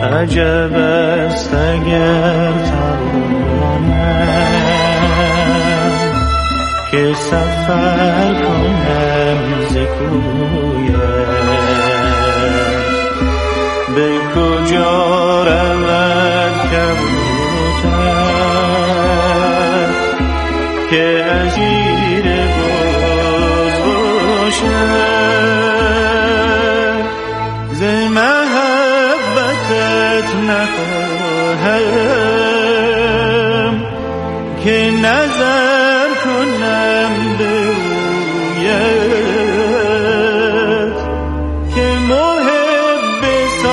عجب است اگر توانم که سفر کنم ز کویت، به کجا رود کبوتر که اسیر باز باشد. ز محبتت نخواهم که نظر کنم به رویت، که محب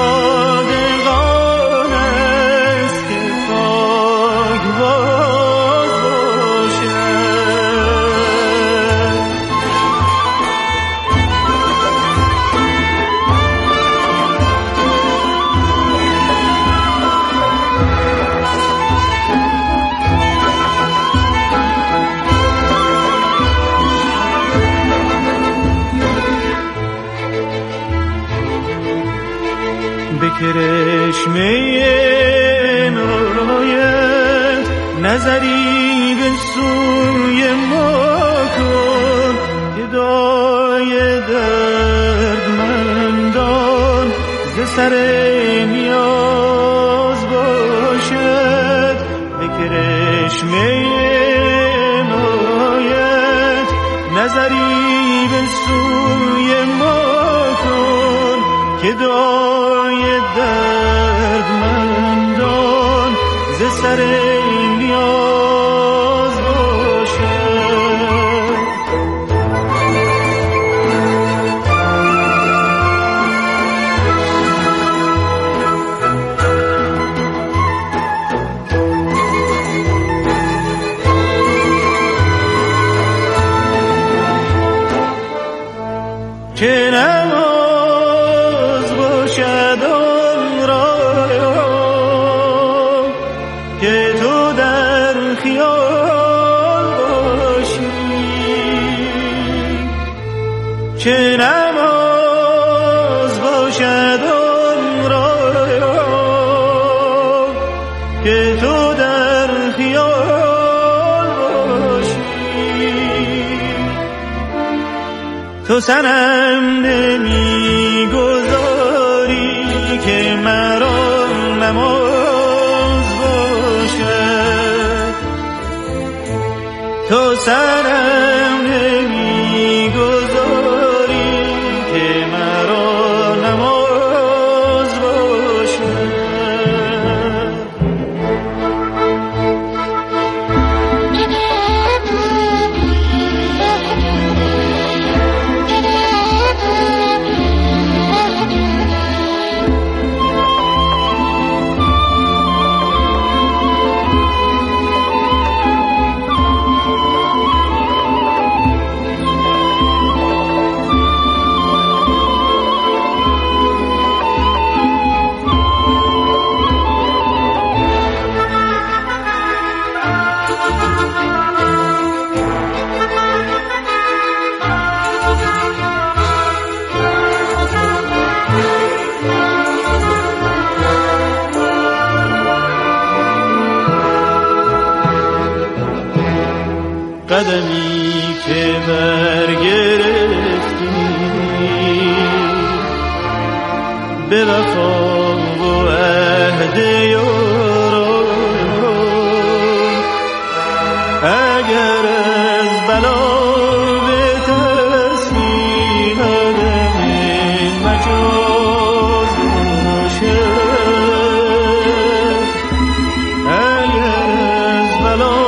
صادقان است که پاکباز باشد. به کرشمه عنایت نظری به سوی ما کن که دای دردمندان ز سر نیاز باشد. به کرشمه عنایت نظری به سوی ما کن که دای دردمندان ز سر نیاز باشد. چه نماز باشد آن را که تو در خیال باشی، چه نماز باشد آن را که تو در خیال باشی. تو صنم نمیگذاری که مرا نماز باشد، تو صنم نمیگذاری که مرا نماز باشد. قدمی که برگرفتی به وفا و عهد یاران، اگر از بلا به تسلیم عدم مجاز باشد، اگر از بلا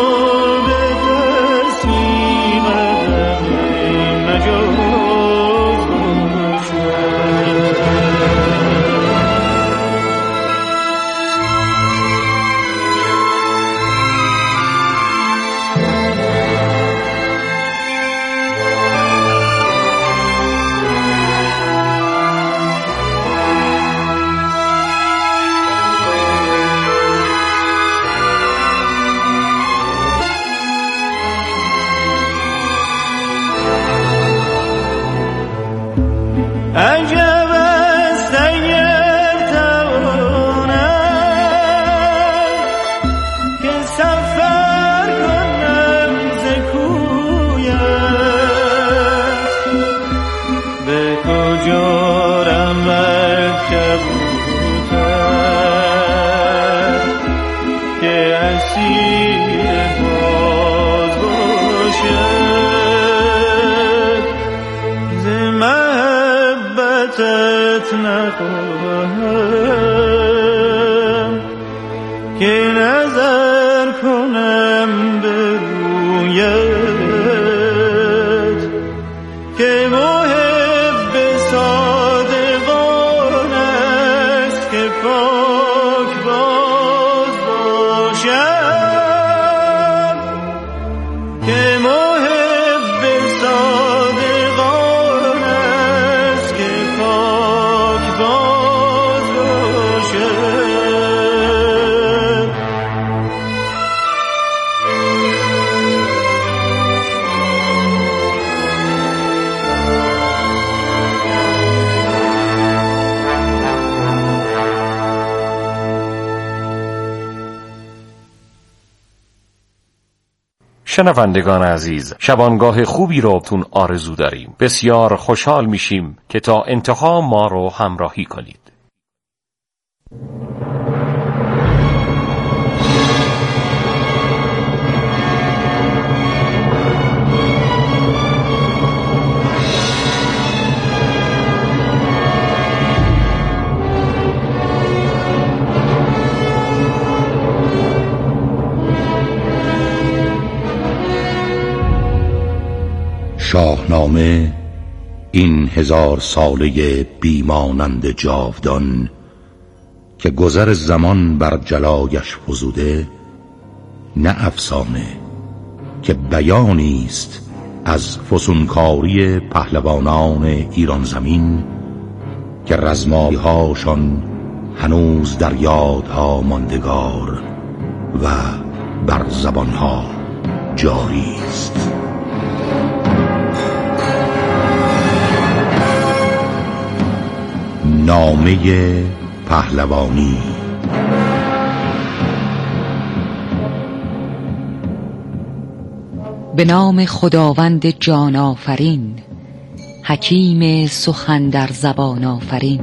ازت نخواهم که نظر کنم به رویت که محب صادقان است که پاک باز باشد که محب صادقان است که پاک باز باشد. شنوندگان عزیز، شبانگاه خوبی را براتون آرزو داریم. بسیار خوشحال میشیم که تا انتها ما رو همراهی کنید. شاهنامه این 1000 ساله بیمانند جاودان که گذر زمان بر جلایش فزوده، نه افسانه که بیانی است از فسونکاری پهلوانان ایران زمین که رزمایه‌هاشان هنوز در یادها ماندگار و بر زبانها جاری است. نامه پهلوانی. به نام خداوند جان آفرین، حکیم سخن در زبان آفرین.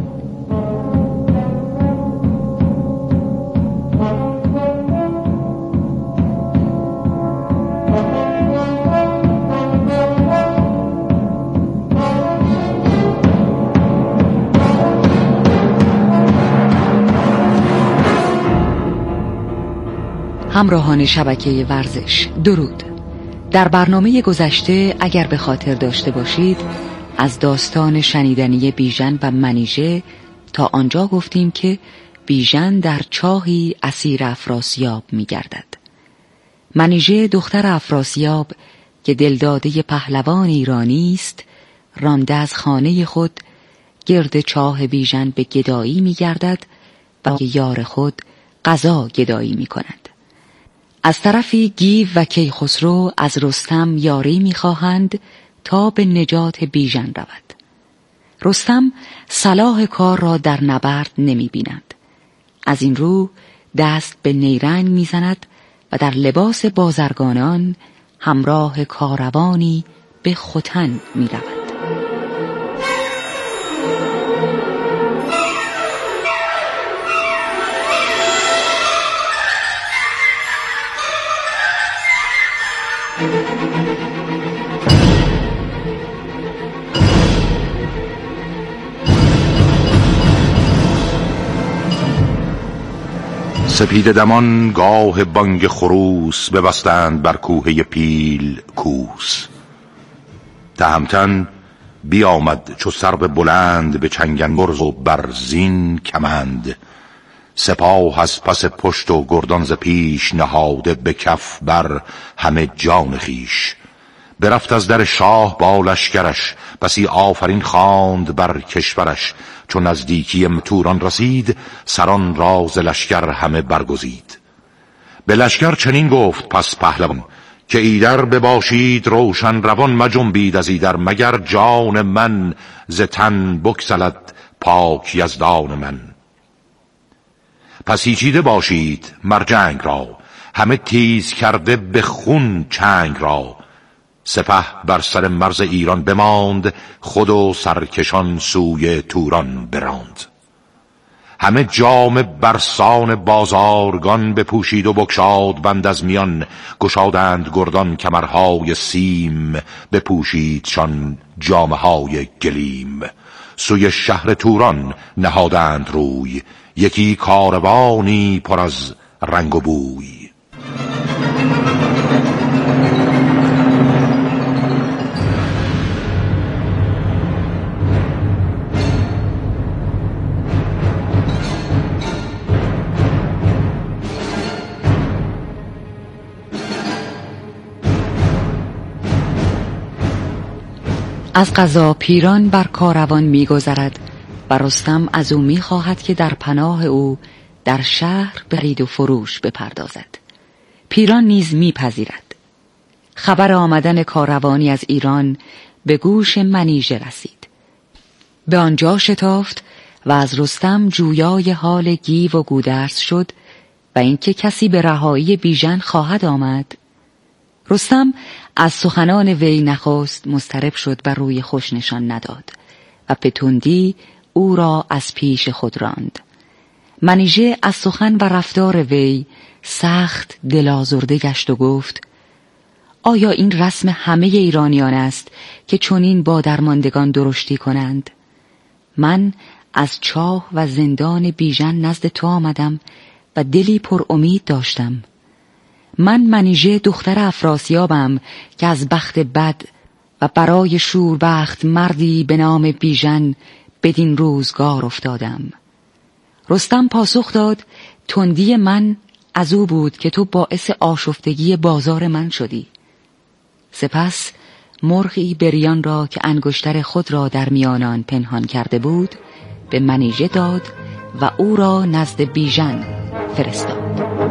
همراهان شبکه ورزش، درود. در برنامه گذشته اگر به خاطر داشته باشید از داستان شنیدنی بیژن و منیژه تا آنجا گفتیم که بیژن در چاهی اسیر افراسیاب می گردد. منیژه دختر افراسیاب که دلداده پهلوان ایرانی است، رانده از خانه خود گرد چاه بیژن به گدایی می گردد و یار خود قضا گدایی می کند. از طرفی گیو و کیخسرو از رستم یاری می‌خواهند تا به نجات بیژن رود. رستم صلاح کار را در نبرد نمی‌بیند. از این رو دست به نیرنگ می‌زند و در لباس بازرگانان همراه کاروانی به ختن می‌رود. سپید دمان گاه بانگ خروس ببستند بر کوهه پیل کوس. تهمتن بیامد چو سرو بلند به چنگنبرز و برزین کمند. سپاه از پس پشت و گردان ز پیش نهاده به کف بر همه جان خیش. برفت از در شاه با لشکرش بسی آفرین خواند بر کشورش. چون نزدیکی توران رسید سران راز لشکر همه برگزید. به لشکر چنین گفت پس پهلوان که ایدر بباشید روشن روان. مجنبید از ایدر مگر جان من ز تن بگسلد پاک یزدان من. پس هیچیده باشید مر جنگ را همه تیز کرده به خون چنگ را. سپه بر سر مرز ایران بماند خود و سرکشان سوی توران براند. همه جامه برسان بازارگان بپوشید و بگشاد بند از میان. گشادند گردان کمرهای سیم بپوشیدشان جامه های گلیم. سوی شهر توران نهادند روی، یکی کاروانی پر از رنگ و بوی. از قضا پیران بر کاروان می‌گذرد و رستم از او می‌خواهد که در پناه او در شهر به خرید و فروش بپردازد. پیران نیز می‌پذیرد. خبر آمدن کاروانی از ایران به گوش منیژه رسید. به آنجا شتافت و از رستم جویای حال گیو و گودرز شد و اینکه کسی به رهایی بیژن خواهد آمد. رستم از سخنان وی نخست مضطرب شد و روی خوش نشان نداد و به تندی او را از پیش خود راند. منیژه از سخن و رفتار وی سخت دلازرده گشت و گفت: آیا این رسم همه ایرانیان است که چنین با درماندگان درشتی کنند؟ من از چاه و زندان بیژن نزد تو آمدم و دلی پر امید داشتم. من منیژه دختر افراسیابم که از بخت بد و برای شوربخت مردی به نام بیژن بدین روزگار افتادم. رستم پاسخ داد: تندی من از او بود که تو باعث آشفتگی بازار من شدی. سپس مرغی بریان را که انگشتر خود را در میانان پنهان کرده بود به منیژه داد و او را نزد بیژن فرستاد.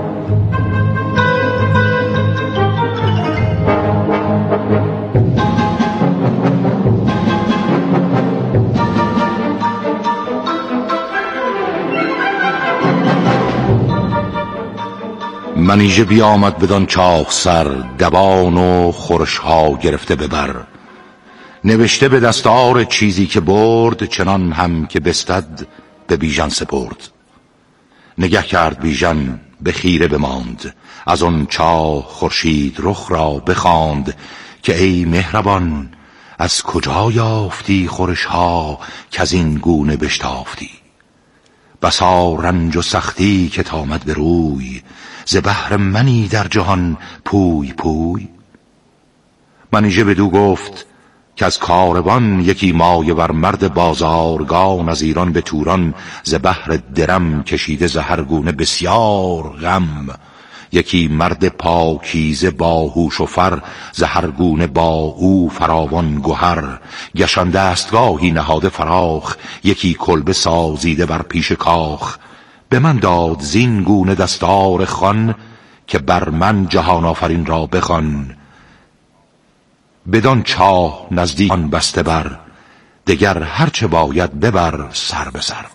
منیژه بیامد بدان چاه سر، دبان و خورشها گرفته ببر. نوشته به دستار چیزی که برد، چنان هم که بستد به بیژن سپرد. نگه کرد بیژن به خیره بماند، از آن چاه خورشید رخ را بخواند که ای مهربان از کجا یافتی خورشها که از این گونه بشتافتی؟ بسا رنج و سختی که تامد به روی، ز بهر منی در جهان پوی پوی. منیژه بدو گفت که از کاروان یکی مایه ور مرد بازارگان از ایران به توران، ز بهر درم کشیده ز هر گونه بسیار غم. یکی مرد پاکیزه با هوش و فر، ز هر گونه با او فراوان گهر. گشان دستگاهی نهاده فراخ، یکی کلبه سازیده بر پیش کاخ. به من داد زین گونه دستار خوان، که بر من جهان آفرین را بخوان. بدان چاه نزدیکان بسته بر، دگر هرچه باید ببر سر به سر.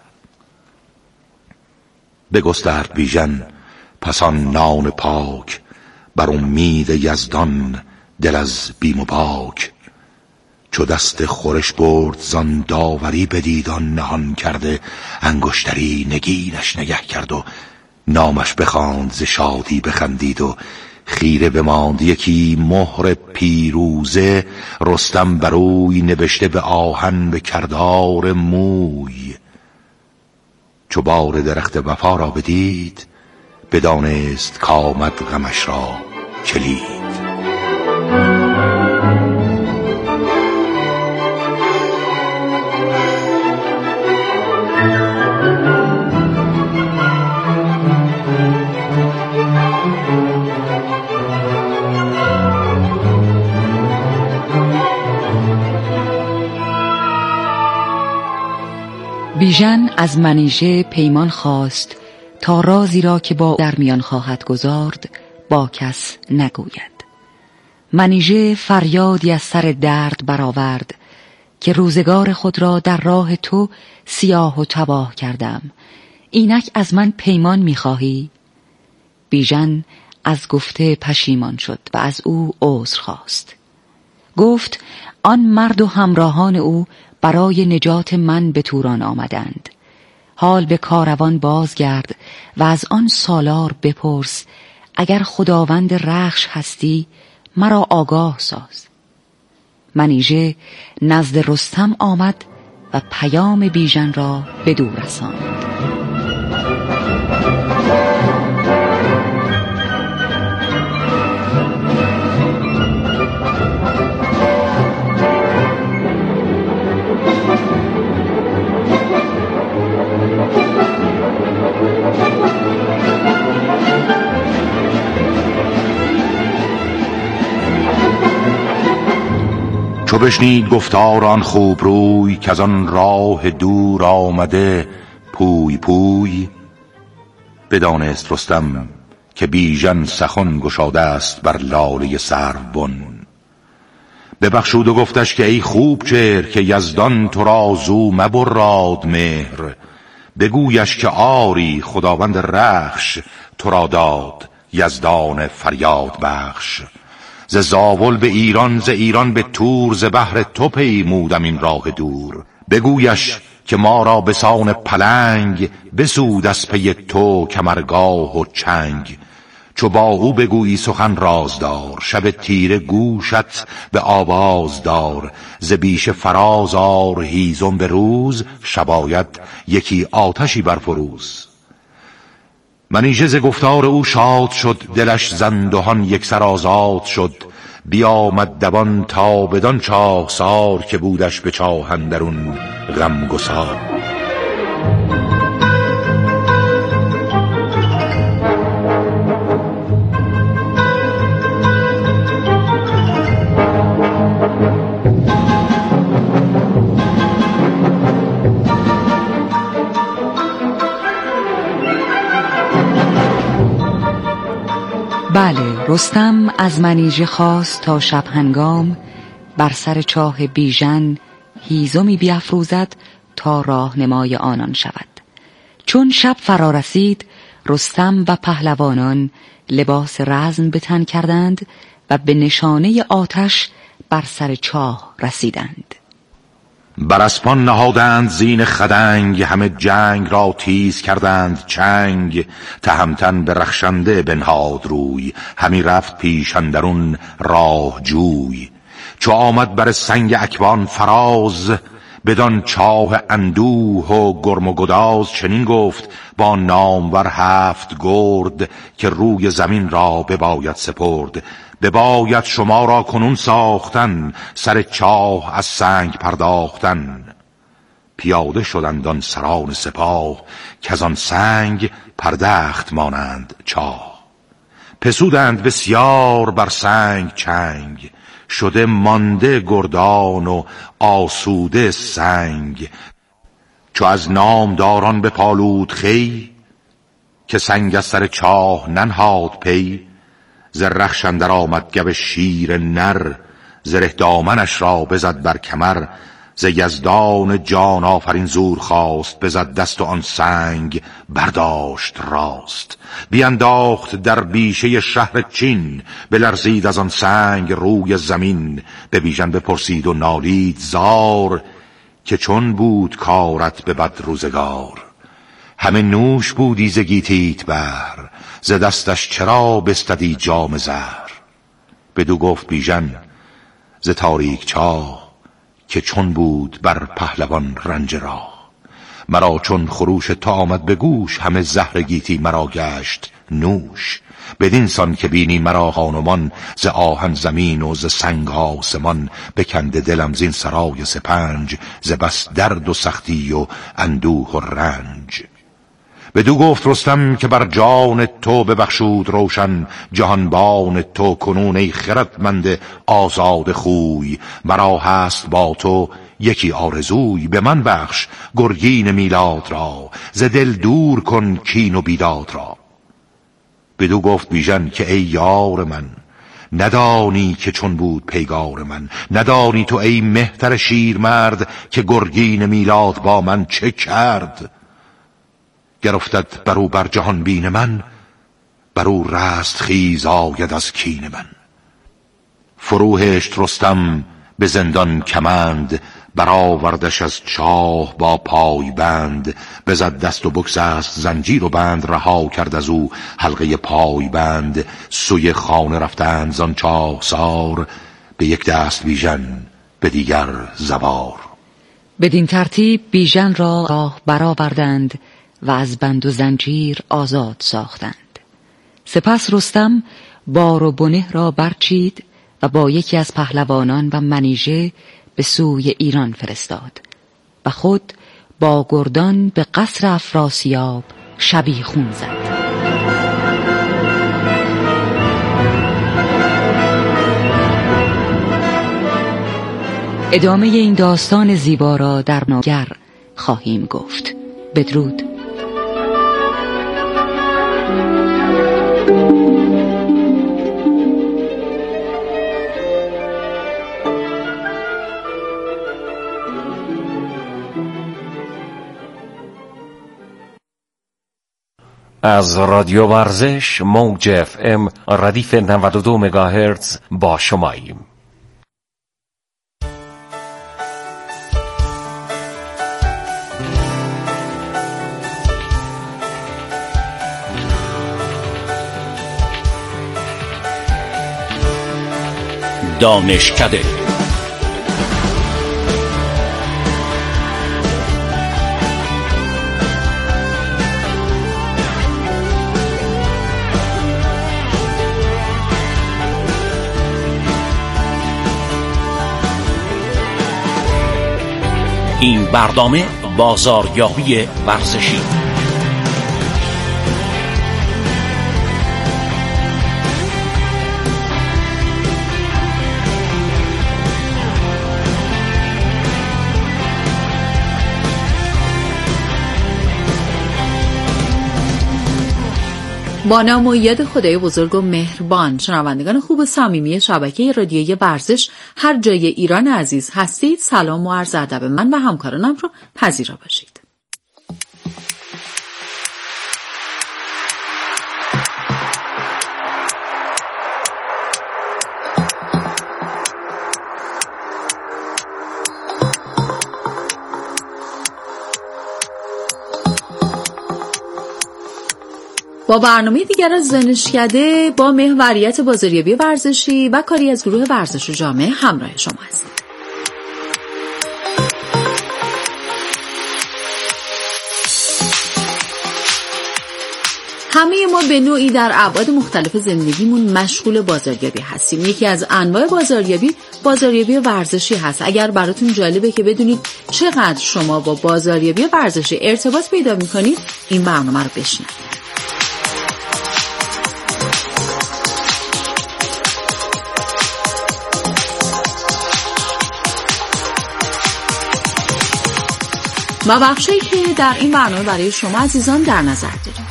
بگسترد بیژن پس آن نان پاک، بر امید یزدان دل از بیم و باک. چو دست خورش برد زان داوری بدید، آن نهان کرده انگشتری نگینش نگه کرد و نامش بخواند ز شادی بخندید و خیره بماند. یکی مهر پیروزه رستم بروی نوشته به آهن به کردار موی. چو بار درخت وفا را بدید، بدانست کآمد غمش را کلید. بیژن از منیژه پیمان خواست تا رازی را که با در میان خواهد گذارد با کس نگوید. منیژه فریادی از سر درد برآورد که روزگار خود را در راه تو سیاه و تباه کردم، اینک از من پیمان می‌خواهی؟ بیژن از گفته پشیمان شد و از او عذر خواست. گفت آن مرد و همراهان او برای نجات من به توران آمدند. حال به کاروان بازگرد و از آن سالار بپرس، اگر خداوند رخش هستی مرا آگاه ساز. منیژه نزد رستم آمد و پیام بیژن را بدو رساند. چو بشنید گفتار آن خوب روی که از آن راه دور آمده پوی پوی، بدانست رستم که بیژن سخن گشاده است بر لاله سروبن. ببخشود و گفتش که ای خوب چهر که یزدان تو را زو مبراد مهر، بگویش که آری خداوند رخش تو را داد یزدان فریاد بخش. ز زاول به ایران ز ایران به تور ز بهر تو پیمودم این راه دور. بگویش که ما را به سان پلنگ بسود از پی تو کمرگاه و چنگ. چو با او بگویی سخن رازدار شب تیره گوشت به آواز دار. ز بیش فراز آر هیزم به روز شباید یکی آتشی برفروز. منیژه ز گفتار او شاد شد دلش زندهان یکسر آزاد شد. بیامد دوان تا بدان چاهسار که بودش به چاه اندرون غمگسار. بله، رستم از منیژه خواست تا شب هنگام بر سر چاه بیژن هیزمی بیفروزد تا راهنمای آنان شود. چون شب فرا رسید رستم و پهلوانان لباس رزم به تن کردند و به نشانه آتش بر سر چاه رسیدند. بر اسپان نهادند زین خدنگ همه جنگ را تیز کردند چنگ. تهمتن به رخشنده بنهاد روی همی رفت پیش اندرون راه جوی. چو آمد بر سنگ اکوان فراز بدان چاه اندوه و گرم و گداز. چنین گفت با نامور هفت گرد که روی زمین را بباید سپرد. بباید شما را کنون ساختن سر چاه از سنگ پرداختن. پیاده شدند آن سران سپاه که از آن سنگ پردخت مانند چاه. پسودند بسیار بر سنگ چنگ شده مانده گردان و آسوده سنگ. چو از نامداران بپالود خی که سنگ از سر چاه ننهاد پی. ز رخش اندر آمد گو شیر نر زره دامنش را بزد بر کمر. ز یزدان جان آفرین زور خواست بزد دست و آن سنگ برداشت راست. بینداخت در بیشه شهر چین بلرزید از آن سنگ روی زمین. به بیژن بپرسید و نالید زار که چون بود کارت به بد روزگار. همه نوش بودی ز گیتیت بهر ز دستش چرا بستدی جام زهر. بدو گفت بیژن ز تاریک چاه که چون بود بر پهلوان رنج راه. مرا چون خروش تا آمد به گوش همه زهر گیتی مرا گشت نوش. بدین سان که بینی مرا خانمان ز آهن زمین و ز سنگ آسمان. بکنده دلم زین سرای سپنج ز بس درد و سختی و اندوه و رنج. بدو گفت رستم که بر جان تو ببخشود روشن جهانبان تو. کنون ای خردمند آزاد خوی مرا هست با تو یکی آرزوی. به من بخش گرگین میلاد را ز دل دور کن کین و بیداد را. بدو گفت بیژن که ای یار من ندانی که چون بود پیگار من. ندانی تو ای مهتر شیرمرد که گرگین میلاد با من چه کرد. گر افتد برو بر جهان بین من برو رست خیز آید از کین من. فروهشت رستم به زندان کمند برآوردش از چاه با پای بند. بزد دست و بگسست زنجیر و بند رها کرد از او حلقه پای بند. سوی خانه رفتند زان چاه سار به یک دست بیژن به دیگر زوار. بدین ترتیب بیژن را راه برآوردند و از بند و زنجیر آزاد ساختند. سپس رستم بار و بنه را برچید و با یکی از پهلوانان و منیژه به سوی ایران فرستاد و خود با گردان به قصر افراسیاب شبیخون زد. ادامه این داستان زیبا را در ناگر خواهیم گفت. بدرود. از رادیو ورزش موج FM ردیف 92 مگاهرتز با شماییم. دانشکده این برنامه بازاریابی ورزشی با نام و یاد خدای بزرگ و مهربان، شنوندگان خوب و صمیمی شبکه رادیویی ورزش هر جای ایران عزیز هستید، سلام و عرض ادب من و همکارانم رو پذیرا باشید. با برنامه دیگر از دانشکده با محوریت بازاریابی ورزشی و کاری از گروه ورزش و جامعه همراه شما هستیم. همه ما به نوعی در ابعاد مختلف زندگیمون مشغول بازاریابی هستیم. یکی از انواع بازاریابی ورزشی هست. اگر براتون جالبه که بدونید چقدر شما با بازاریابی ورزشی ارتباط پیدا می‌کنید، این برنامه رو بشنوید. و بخشی که در این برنامه برای شما عزیزان در نظر داریم.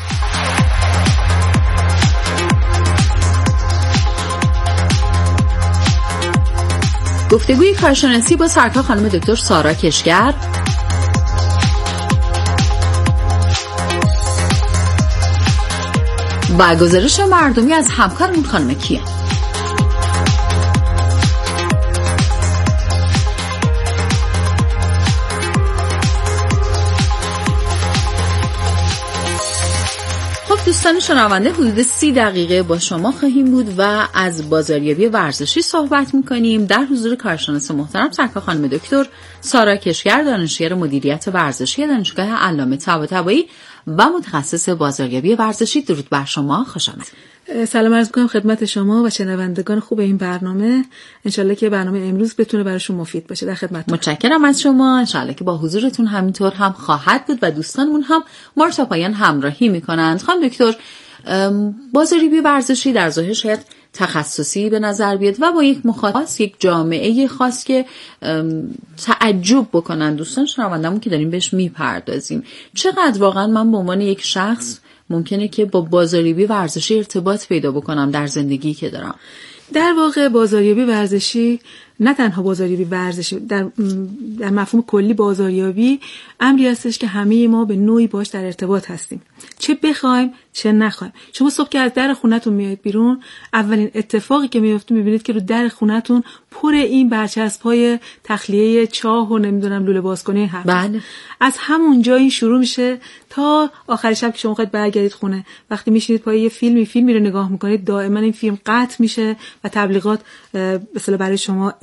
گفتگوی کارشناسی با سرکار خانم دکتر سارا کشگر، و گزارش مردمی از همکارمون خانم کیان. دوستان شنونده، حدود 30 دقیقه با شما خواهیم بود و از بازاریابی ورزشی صحبت می‌کنیم در حضور کارشناس محترم سرکار خانم دکتر سارا کشگر، دانشیار مدیریت ورزشی دانشگاه علامه طباطبایی و متخصص بازاریابی ورزشی. درود بر شما، خوش آمدید. سلام عرض می‌کنم خدمت شما و شنوندگان خوب این برنامه. انشالله که برنامه امروز بتونه براشون مفید باشه. در خدمتتون. متشکرم از شما. انشالله که با حضورتون همینطور هم خواهد بود و دوستانمون هم ما رو تا پایان همراهی می‌کنند. خانم دکتر، بازاریابی ورزشی در ظاهر شاید تخصصی به نظر بیاد و با یک مخاطب، یک جامعه خاص که تعجب بکنن دوستان شنوندمون که داریم بهش میپردازیم. چقدر واقعا من به عنوان یک شخص ممکنه که با بازاریابی ورزشی ارتباط پیدا بکنم در زندگی که دارم؟ در واقع بازاریابی ورزشی نه تنها بازاریابی ورزشی، در مفهوم کلی بازاریابی امری هستش که همه ما به نوعی باش در ارتباط هستیم، چه بخوایم چه نخوایم. شما صبح که از در خونتون میایید بیرون، اولین اتفاقی که میفته میبینید که رو در خونتون پر این برچسب‌های تخلیه چاه و نمیدونم لوله بازکنی هست. بله. از همون جایی شروع میشه تا آخر شب که شما خواهید برگردید خونه، وقتی میشینید پای یه فیلمی رو نگاه میکنید، دائما این فیلم قطع میشه و تبلیغات به اصطلاح برای شما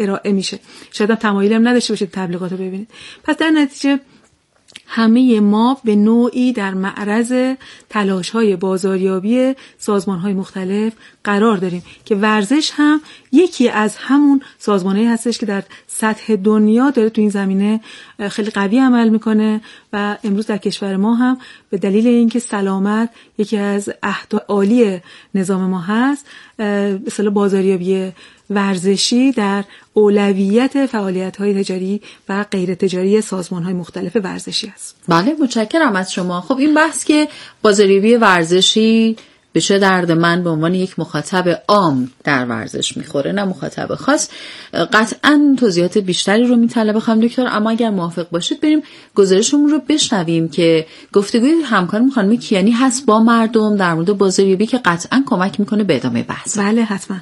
ارائه میشه. شاید هم تمایلی هم نداشته باشید تبلیغات رو ببینید. پس در نتیجه همه ما به نوعی در معرض تلاش‌های بازاریابی سازمان‌های مختلف قرار داریم که ورزش هم یکی از همون سازمان‌هایی هستش که در سطح دنیا داره تو این زمینه خیلی قوی عمل میکنه و امروز در کشور ما هم به دلیل اینکه سلامت یکی از اهداف عالی نظام ما هست، به اصطلاح بازاریابی ورزشی در اولویت فعالیت‌های تجاری و غیر تجاری سازمان‌های مختلف ورزشی است. بله، متشکرم از شما. خب این بحث که بازاریابی ورزشی به چه درد من به عنوان یک مخاطب عام در ورزش میخوره، نه مخاطب خاص، قطعاً توضیحات بیشتری رو میطلبه خانم دکتر. اما اگر موافق باشید بریم گزارشمون رو بشنویم که گفتگوی همکارم خانم کیانی هست با مردم در مورد بازاریابی که قطعاً کمک میکنه به ادامه بحث. بله حتما.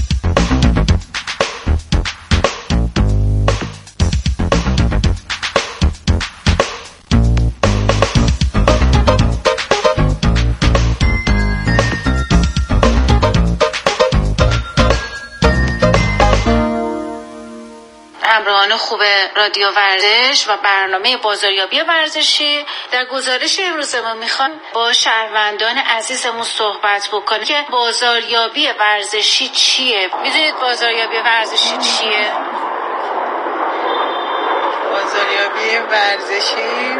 همراهان خوب رادیو ورزش و برنامه بازاریابی ورزشی، در گزارش امروز ما میخوام با شهروندان عزیزمون صحبت بکنیم که بازاریابی ورزشی چیه. میدونید بازاریابی ورزشی چیه؟ بازاریابی ورزشی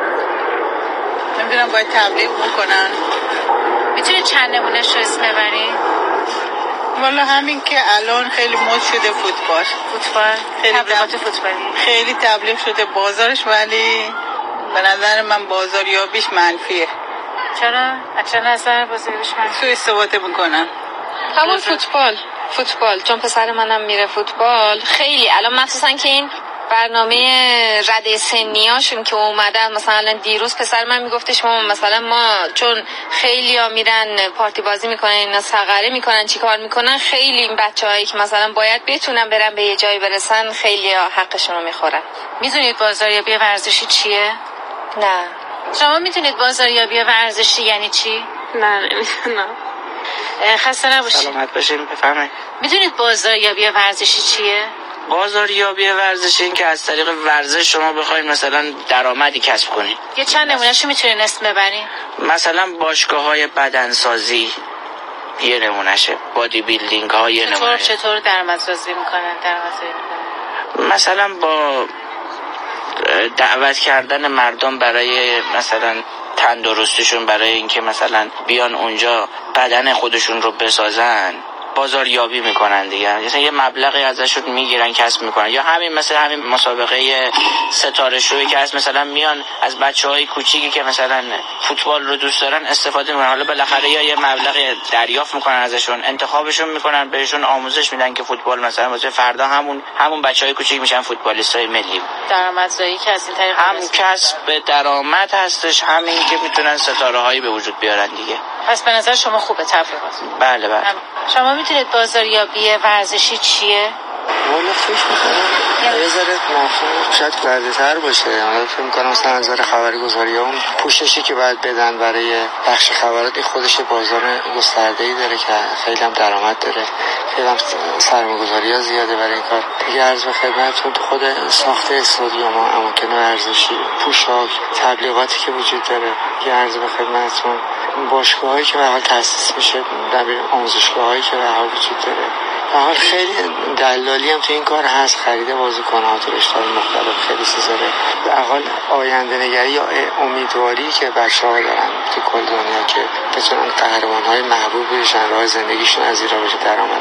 نمیدونم، باید تبلیغ بکنن. میتونید چند نمونهش رو اسم ببرید؟ والا همین که الان خیلی مد شده فوتبال خیلی تبلیغات فوتبالی خیلی تبلیغ شده بازارش، ولی به نظر من بازاریابیش منفیه. چرا؟ از چه نظر بازاریابیش منفیه؟ سوء استفاده میکنن. همون فوتبال چون پسر منم میره فوتبال، خیلی الان مخصوصا که این برنامه رده سنیاشون که اومدن، مثلا دیروز پسر من میگفتش مامان مثلا ما چون خیلی ها میرن پارتی بازی میکنن، اینا سقره میکنن، چی کار میکنن، خیلی این بچه‌هایی که مثلا باید بتونن برن به یه جایی برسن، خیلی ها حقشون رو میخورن. میدونید بازاریابی ورزشی چیه؟ نه. شما میدونید بازاریابی ورزشی یعنی چی؟ نه نمیدونم. خسته نباشید. سلامت باشین. بفرمایید. میدونید بازاریابی ورزشی چیه؟ بازاریابی ورزشی این که از طریق ورزش شما بخواید مثلا درآمدی کسب کنید. یه چند نمونهشو میتونین اسم ببرین؟ مثلا باشگاه‌های بدنسازی یه نمونهشه، بادی بیلدینگ ها یه نمونه. چطور درآمدسازی میکنن؟ مثلا با دعوت کردن مردم برای مثلا تندرستیشون، برای اینکه مثلا بیان اونجا بدن خودشون رو بسازن، بازاریابی میکنن دیگه. مثلا یه مبلغی ازشون میگیرن، کسب میکنن. یا همین مثلا همین مسابقه ستاره شویی که هست، مثلا میان از بچهای کوچیکی که مثلا فوتبال رو دوست دارن استفاده میکنن. حالا بالاخره یا یه مبلغی دریافت میکنن ازشون، انتخابشون میکنن، بهشون آموزش میدن که فوتبال مثلا واسه فردا همون بچهای کوچیک میشن فوتبالیستای ملی. درآمدزایی که از این طریق هم کسب درآمد هستش، همین که میتونن ستاره هایی به وجود بیارن دیگه. پس به نظر شما خوبه تبلیغات؟ بله. شما میتونید بازاریابی ورزشی چیه؟ والا فکر میکنم یه ذره مفهوم شاید گرده‌تر باشه. من فکر میکنم مثلا از نظر خبرگزاری اون پوششی که باید بدن برای بخش خبرات خودش بازار گسترده‌ای داره که خیلی هم درآمد داره، خیلی هم سرمایه‌گذاری‌ها زیاده برای این کار. دیگه عرض به خدمتتون تو خود ساخت استادیوم‌ها، اماکن ورزشی، پوشاک، تبلیغاتی که وجود داره. دیگه عرض به خدمتتون باشگاهایی که به حال تأسیس میشه، آموزشگاهایی که به حال وجود داره. به حال خیلی دلالی هم تو این کار هست، خرید بازیکن‌ها تو رشته‌های مختلف خیلی چیزاره. به حال آینده نگری یا امیدواری که بچه‌ها دارن تو کل دنیا که بتونن قهرمان‌های محبوب بشن، راه زندگیشون از این راه بشه درآمد